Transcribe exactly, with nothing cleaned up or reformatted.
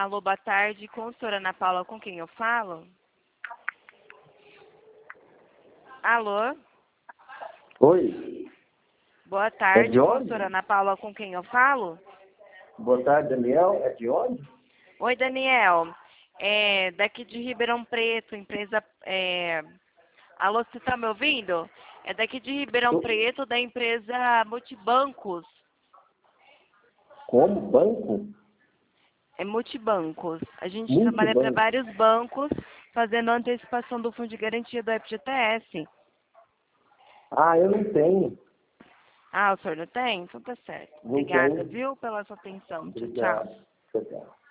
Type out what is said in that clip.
Alô, boa tarde. Consultora Ana Paula, com quem eu falo? Alô? Oi, Boa é tarde, de consultora onde? Ana Paula, com quem eu falo? Boa tarde, Daniel. É de onde? Oi, Daniel. É daqui de Ribeirão Preto, empresa... É... Alô, você está me ouvindo? É daqui de Ribeirão Tô- Preto, da empresa Multibancos. Como? Banco? É Multibancos. A gente trabalha para Multibanco. vários bancos, fazendo antecipação do fundo de garantia do F G T S. Ah, eu não tenho. Ah, o senhor não tem? Então tá certo. Não Obrigada, tenho. viu, pela sua atenção. Tchau, tchau. Obrigado. Obrigado.